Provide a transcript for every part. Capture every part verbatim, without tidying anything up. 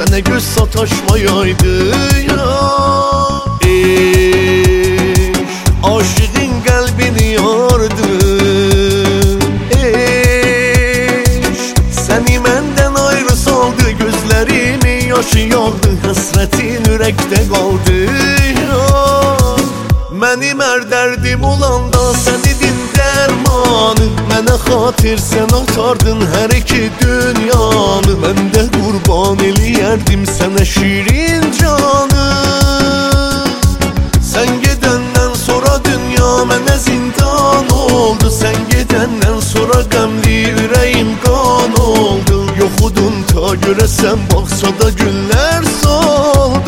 Mənə göz sataşmayaydı ya. Eş, aşığın qəlbini yardı. Eş, səni məndən ayrı saldı, gözlərimi yaşı yağdı, həsrətin ürəkdə qaldı ya. Mənim hər dərdim olanda sən idin dərmanı, mənə xatir sən atardın hər iki dünyanı. Mən də qurban eləyərdim sənə şirin canı. Sən gedəndən sonra dünya mənə zindan oldu, sən gedəndən sonra qəmli ürəyim qan oldu. Yoxudun ta görəsən bağçada günlər soldu.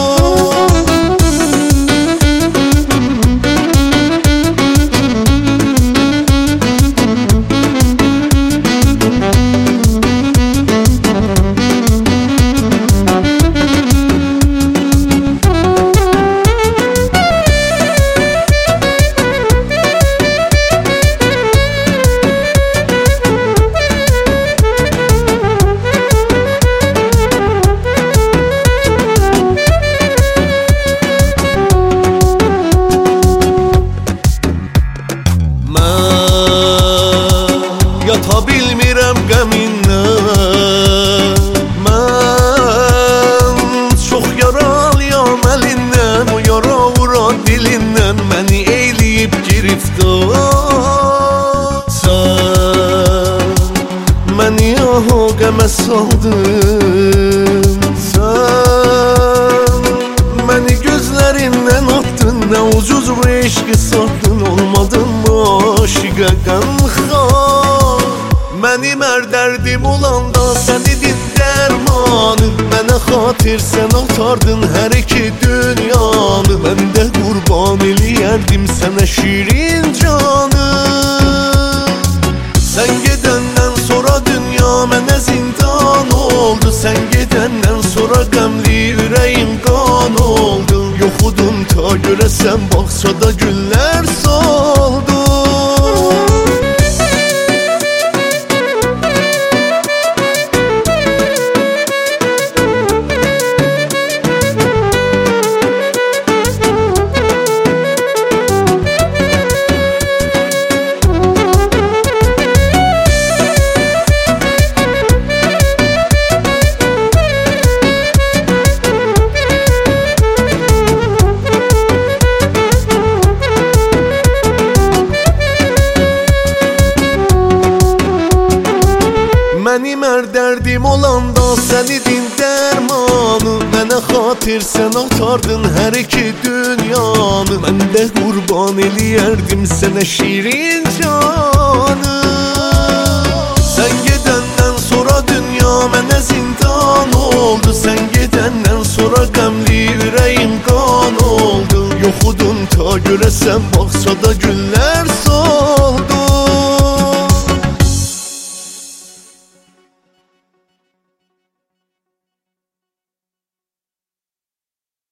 Yata bilmirəm qəmindən, mən çox yaralıyam əlindən. O yara vuran dilindən məni eyləyib giriftar. Sən məni aha qəmə saldın, sən məni gözlərindən atdın. Nə ucuz bu eşqi satdın, olmadın mı aşiqə qəmxar. Mənim hər dərdim olanda sən idin dərmanı, mənə xatir sən atardın hər iki dünyanı. Mən də qurban eləyərdim sənə şirin canı. Sən gedəndən sonra dünya mənə zindan oldu, sən gedəndən sonra qəmli ürəyim qan oldu. Yoxudun ta görəsən bağçada günlər soldu. Mənim hər dərdim olanda sən idin dərmanı, mənə xatir sən atardın hər iki dünyanı. Mən də qurban eləyərdim sənə şirin canı. Sən gedəndən sonra dünya mənə zindan oldu, sən gedəndən sonra qəmli ürəyim qan oldu. Yoxudun ta görəsən bağçada günlər soldu.